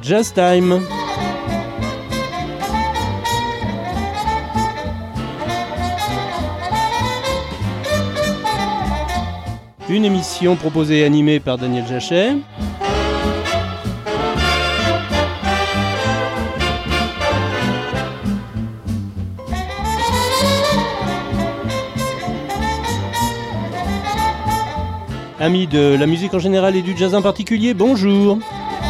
Jazz Time. Une émission proposée et animée par Daniel Jachet. Amis de la musique en général et du jazz en particulier, bonjour.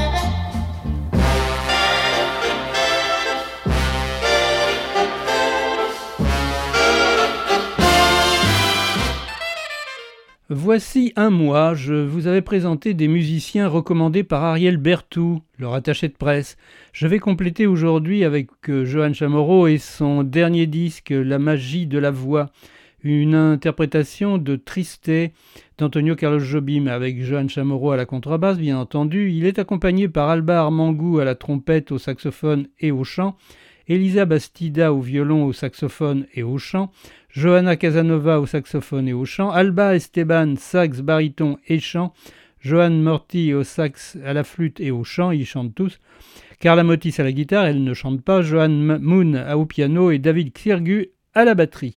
Voici un mois, je vous avais présenté des musiciens recommandés par Ariel Berthoud, leur attaché de presse. Je vais compléter aujourd'hui avec Johan Chamorro et son dernier disque, La magie de la voix, une interprétation de Triste d'Antonio Carlos Jobim avec Johan Chamorro à la contrebasse, bien entendu. Il est accompagné par Alba Armangou à la trompette, au saxophone et au chant, Elisa Bastida au violon, au saxophone et au chant, Johanna Casanova au saxophone et au chant, Alba Esteban, sax, baryton et chant, Johan Morty au sax, à la flûte et au chant, ils chantent tous, Carla Motis à la guitare, elle ne chante pas, Johan Moon au piano et David Xirgu à la batterie.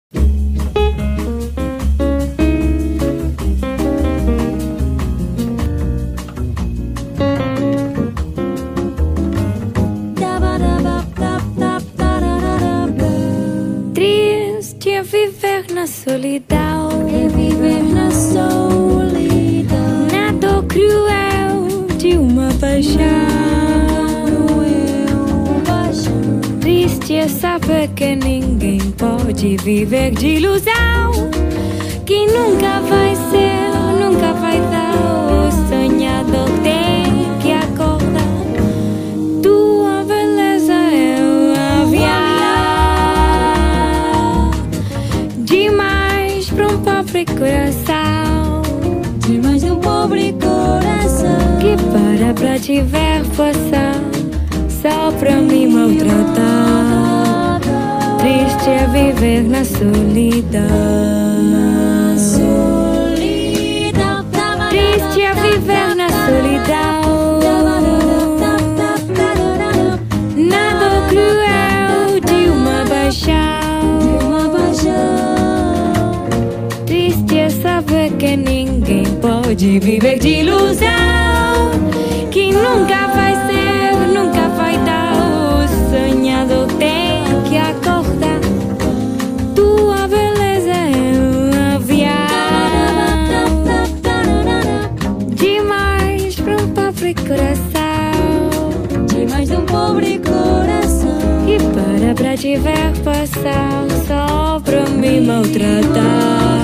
Viver na solidão, é viver na solidão, na dor cruel de uma paixão. Triste é saber que ninguém pode viver de ilusão, que nunca vai ser, nunca vai dar. O sonhador tem que acordar. Tua beleza é um avião pobre coração, demais de pobre coração que para te ver passar, só pra me maltratar. Triste é viver na solidão, triste é viver na solidão, na dor cruel de uma paixão. Saber que ninguém pode viver de ilusão, que nunca vai ser, nunca vai dar. O sonhador tem que acordar. Tua beleza é um avião demais para um pobre coração, demais de um pobre coração que para te ver passar, só para me maltratar.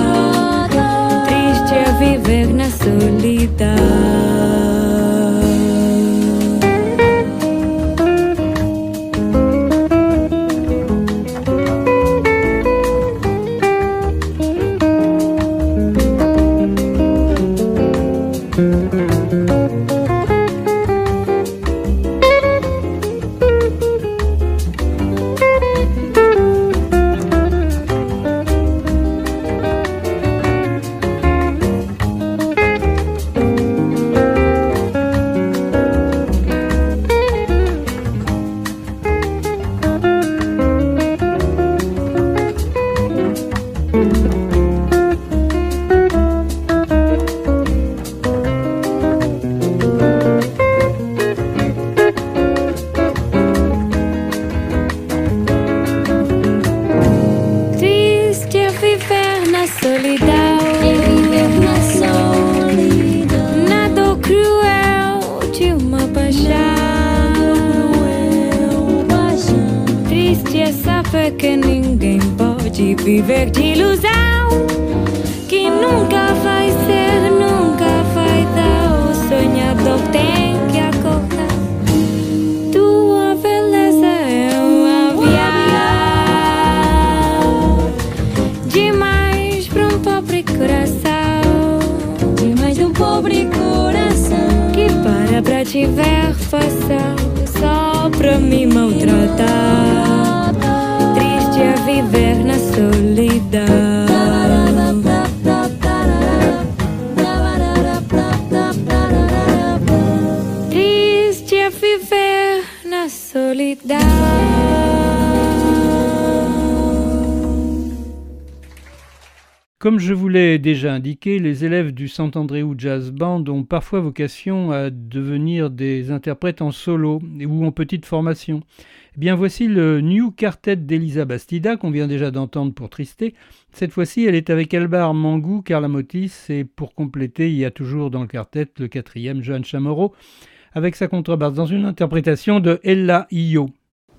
É viver na solidão. Viver de ilusão, que nunca vai ser, nunca vai dar. O sonhador tem que acordar. Tua beleza é um avião demais para um pobre coração, demais de um pobre coração que para te ver passar, só para me maltratar. Triste é viver na solidão. Triste é viver Comme je vous l'ai déjà indiqué, les élèves du Sant'Andreu Jazz Band ont parfois vocation à devenir des interprètes en solo ou en petite formation. Eh bien, voici le New Quartet d'Elisa Bastida qu'on vient déjà d'entendre pour Tristé. Cette fois-ci, elle est avec Albar Mangou, Carla Motis et pour compléter, il y a toujours dans le quartet le quatrième, Johan Chamorro, avec sa contrebasse dans une interprétation de Ella Io.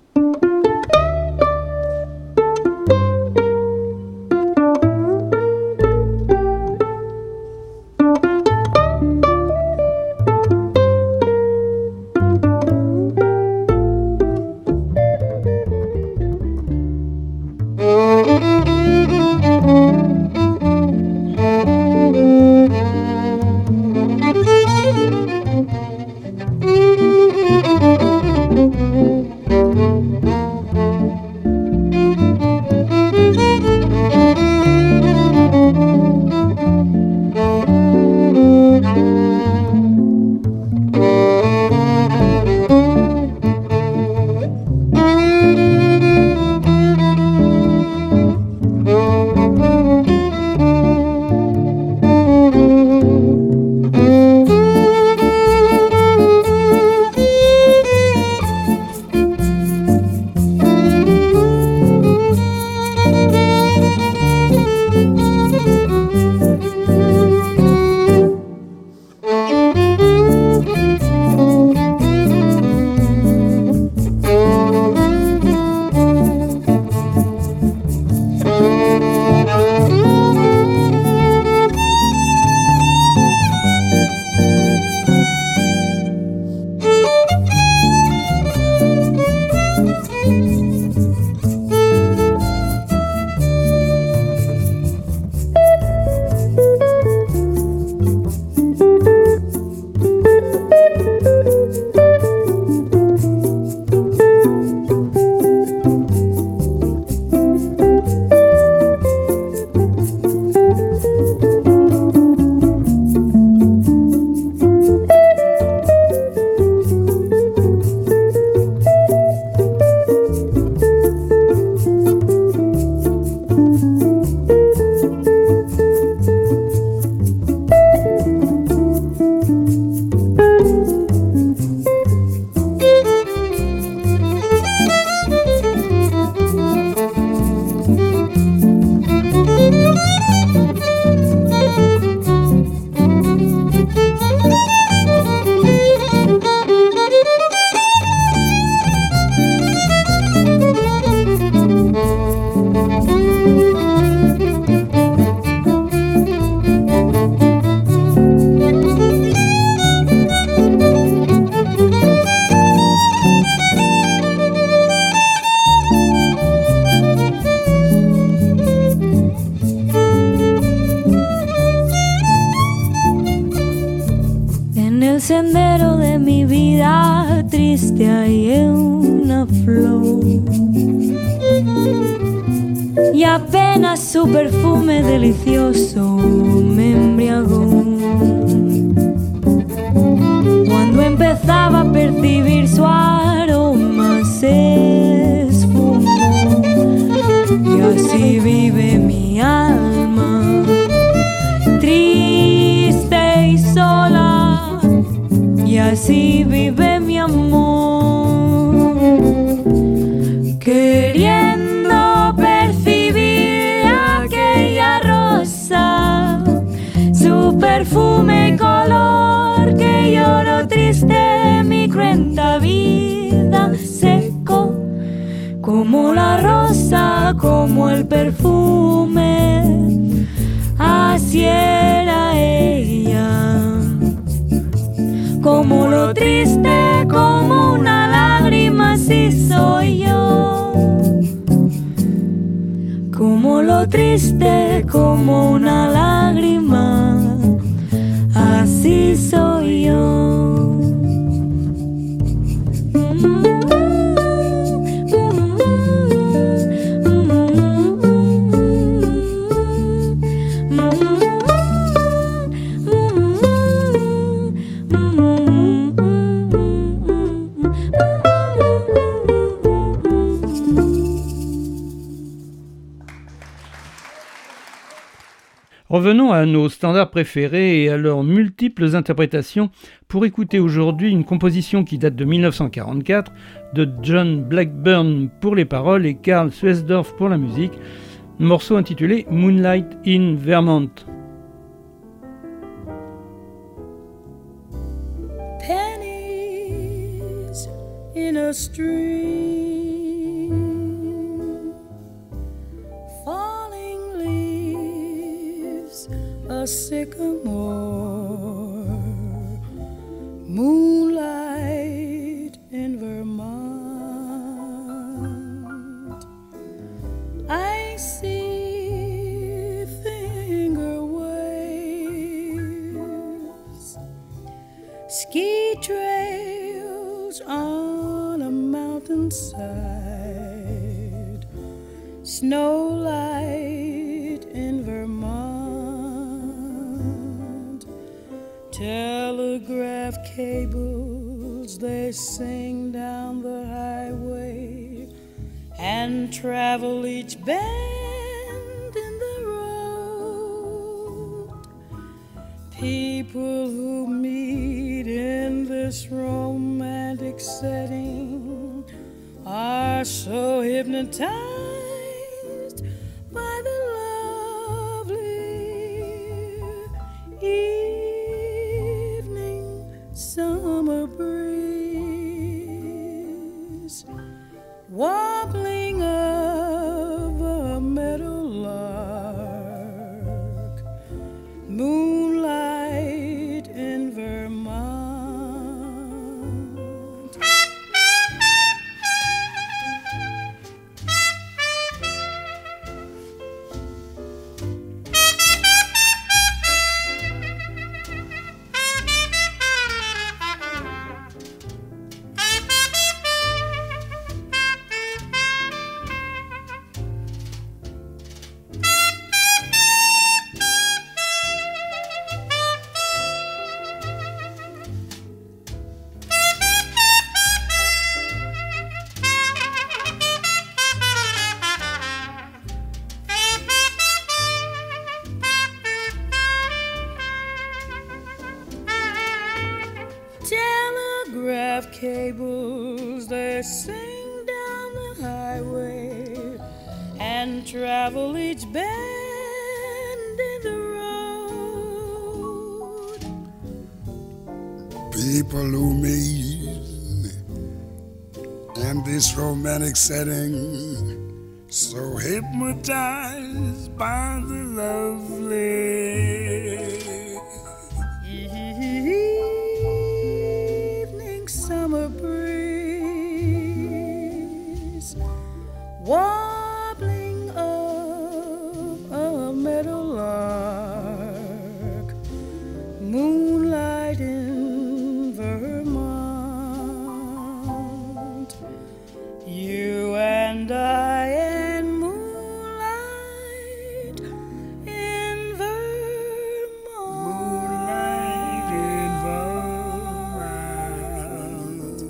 Sendero de mi vida triste hay una flor y apenas su perfume delicioso me embriagó. Cuando empezaba a percibir su aroma se esfumó y así vive mi alma triste y sola. Y así vive mi amor, queriendo percibir aquella rosa, su perfume y color, que lloro triste mi cruenta vida, seco como la rosa, como el perfume, así era ella. Como lo triste, como una lágrima, así soy yo. Como lo triste, como una lágrima, así soy yo. Revenons à nos standards préférés et à leurs multiples interprétations pour écouter aujourd'hui une composition qui date de 1944 de John Blackburn pour les paroles et Karl Suessdorf pour la musique, morceau intitulé Moonlight in Vermont. Pennies in a stream, falling leaves, a sycamore, moonlight in Vermont. I see finger waves, ski trails on a mountainside, snowlight in Vermont. Telegraph cables, they sing down the highway and travel each bend in the road. People who meet in this romantic setting are so hypnotized by the lovely evening summer breeze, warbling of a meadowlark, moonlight in Vermont. Telegraph cables, they sing down the highway and travel each bend in the road. People who meet in this romantic setting, so hypnotized by the lovely evening summer breeze, warbling of a meadowlark, moonlight in Vermont. You and I and moonlight in Vermont. moonlight in Vermont.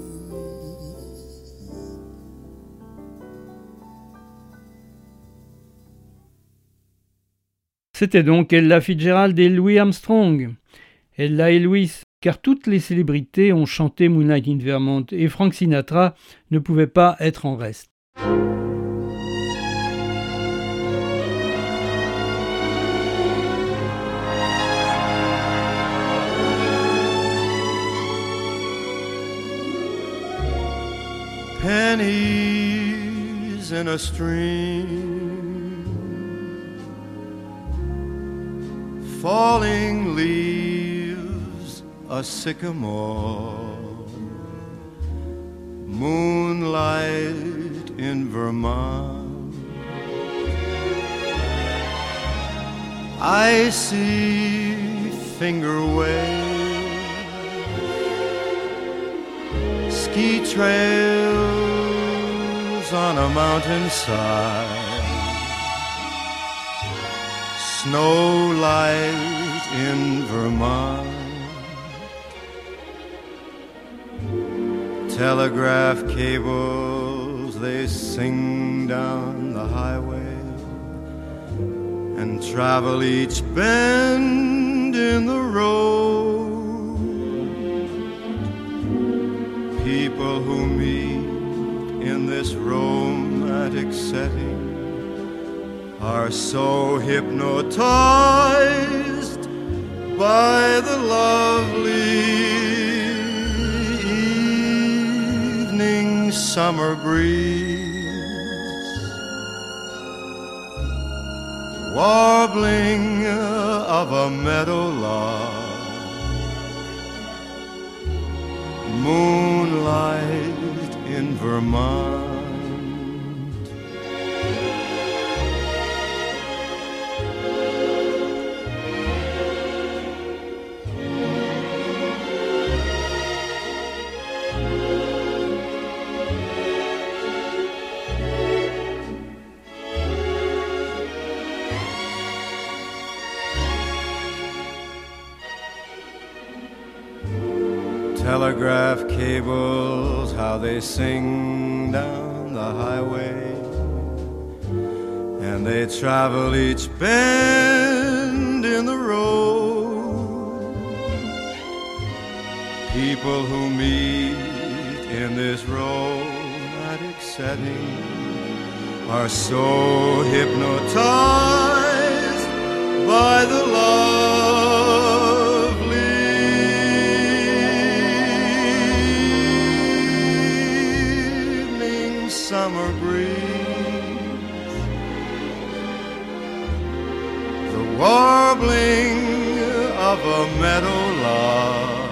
C'était donc Ella Fitzgerald et Louis Armstrong. Ella et Louis, car toutes les célébrités ont chanté Moonlight in Vermont et Frank Sinatra ne pouvait pas être en reste. Pennies in a stream, falling leaves, a sycamore, moonlight in Vermont. I see finger waves, ski trails on a mountainside, snow light in Vermont. Telegraph cables, they sing down the highway and travel each bend in the road. People who meet in this romantic setting are so hypnotized by the lovely evening summer breeze, warbling of a meadowlark, moonlight in Vermont. Telegraph cables, how they sing down the highway, and they travel each bend in the road. People who meet in this romantic setting are so hypnotized by the summer breeze, the warbling of a meadowlark,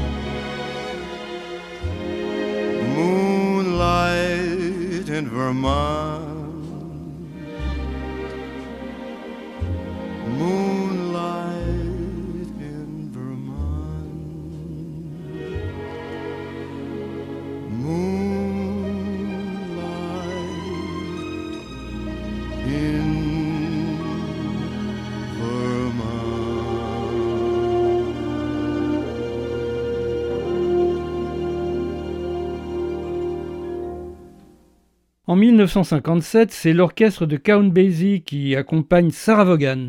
moonlight in Vermont, moonlight in Vermont, moonlight in En 1957, c'est l'orchestre de Count Basie qui accompagne Sarah Vaughan.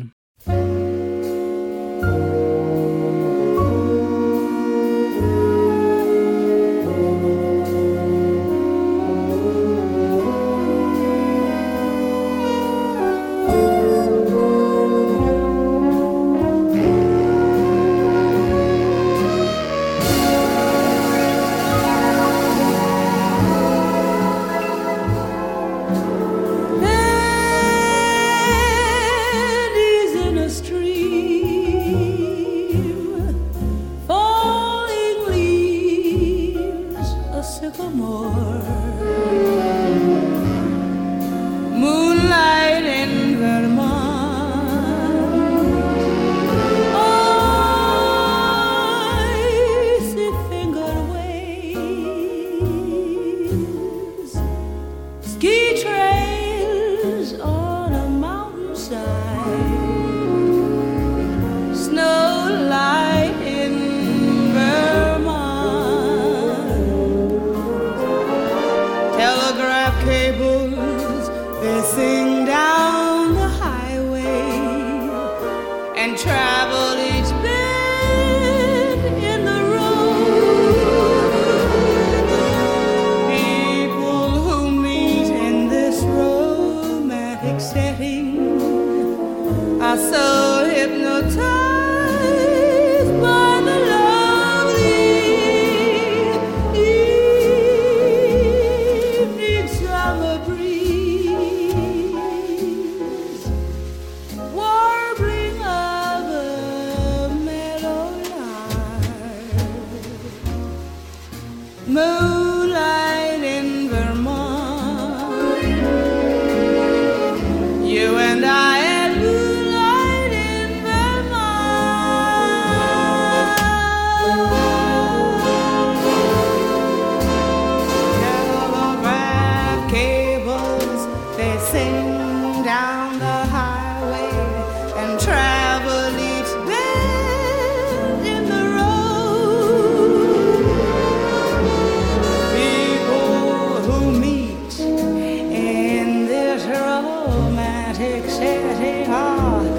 Moonlight in Vermont, you and I at moonlight in Vermont. Telegraph cables, they sing down the highway and travel each bend in the road. People who meet in this romantic setting are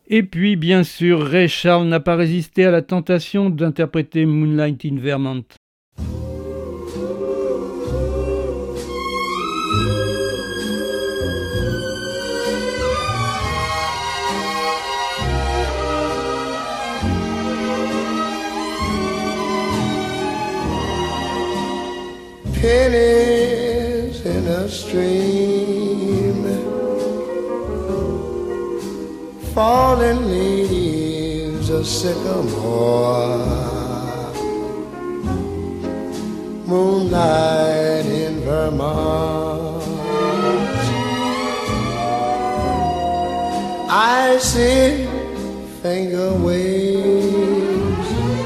Et puis, bien sûr, Ray Charles n'a pas résisté à la tentation d'interpréter Moonlight in Vermont. Pennies in a stream, falling leaves of sycamore, moonlight in Vermont. I see finger waves,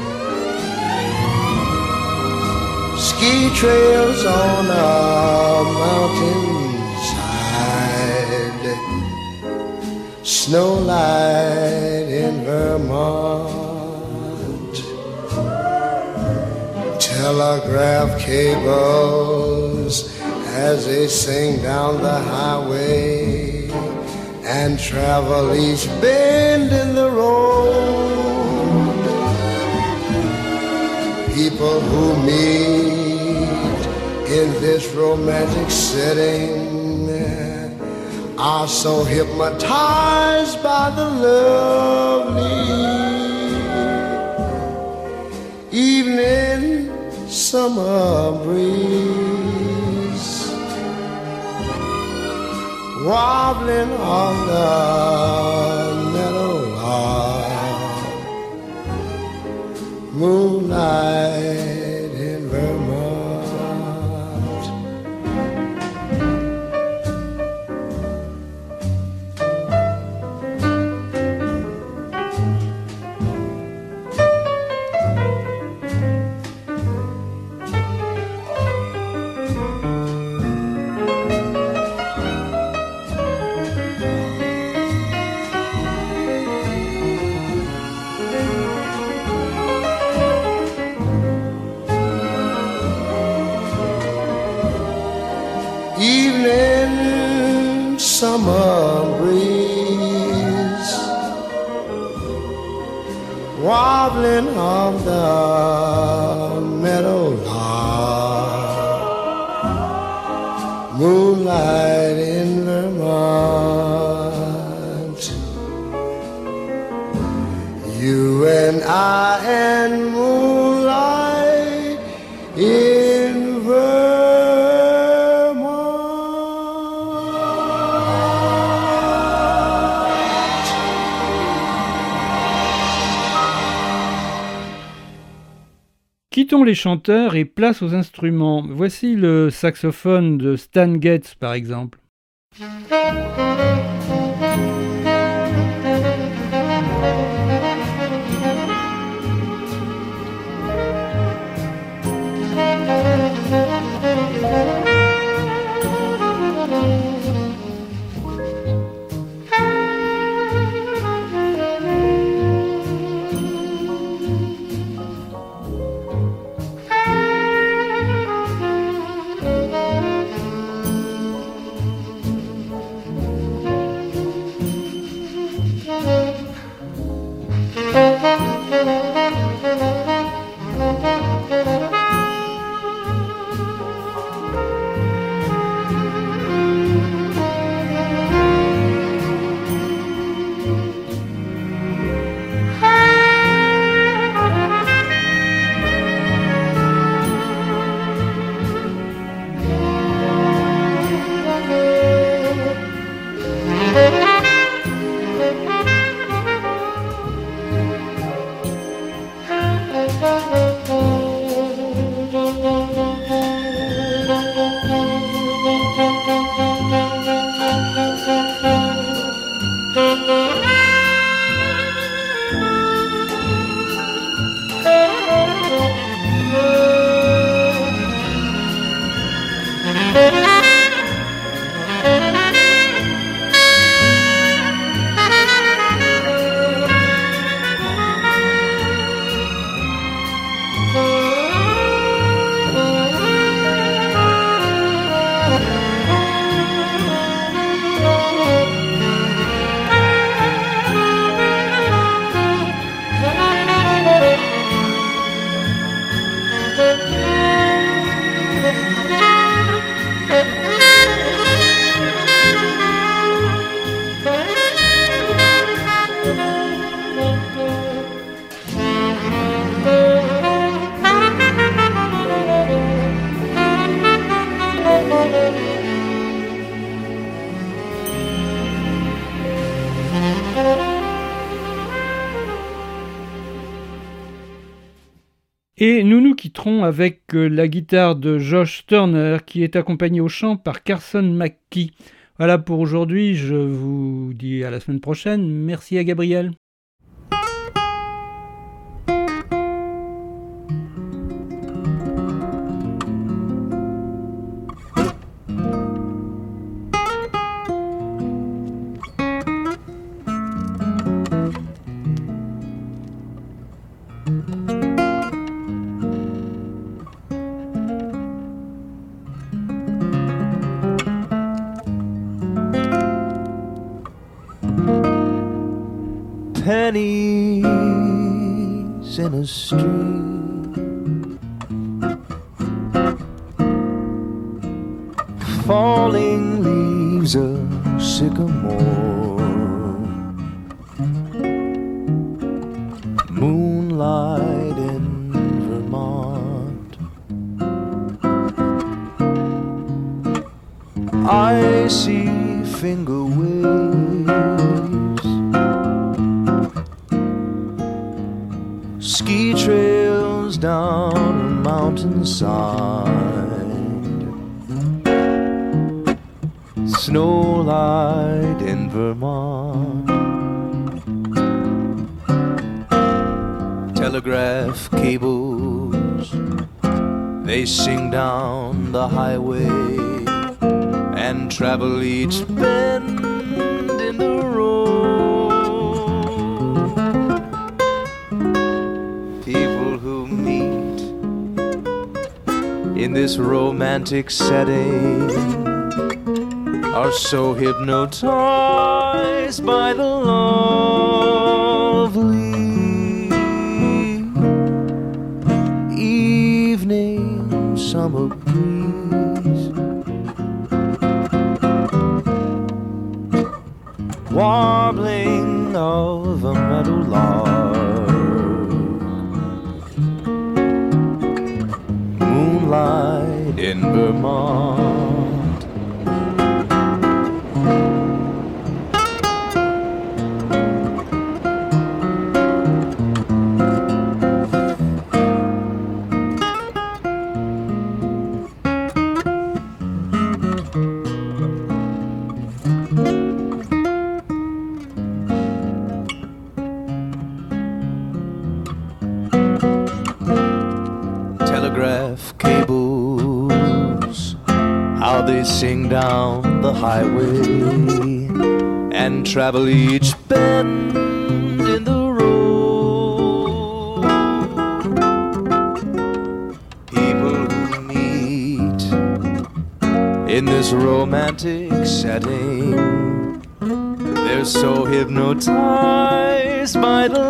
ski trails on a mountainside, snowlight in Vermont, telegraph cables as they sing down the highway and travel each bend in the road. People who meet in this romantic setting are so hypnotized by the lovely evening summer breeze, wobbling on the meadowlark, moonlight in Vermont. Evening summer breeze, wobbling on the meadowlark, moonlight in Vermont. You and I and moonlight in Vermont. Quittons les chanteurs et place aux instruments. Voici le saxophone de Stan Getz par exemple. Et nous nous quitterons avec la guitare de Josh Turner qui est accompagné au chant par Carson McKee. Voilà pour aujourd'hui, je vous dis à la semaine prochaine. Merci à Gabriel. Pennies in a street, falling leaves of sycamore, moonlight in Vermont. I see finger waves, ski trails down a mountainside, snowlight in Vermont. Telegraph cables, they sing down the highway and travel each bend in the road. People who meet in this romantic setting are so hypnotized by the lovely evening summer breeze, warbling of a meadowlark, moonlight in Vermont. Cables, how they sing down the highway and travel each bend in the road. People who meet in this romantic setting, they're so hypnotized by the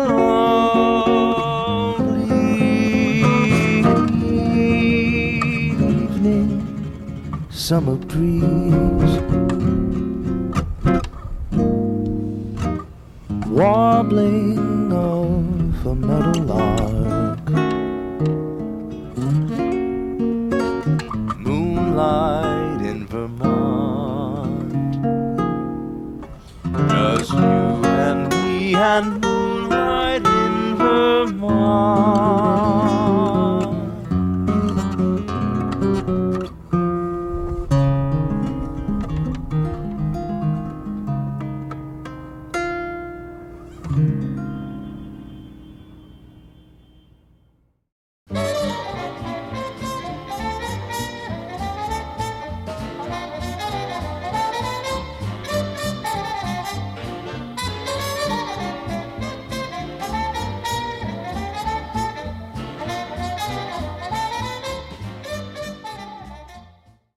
summer breeze, warbling of a meadowlark, moonlight in Vermont. Just you and me and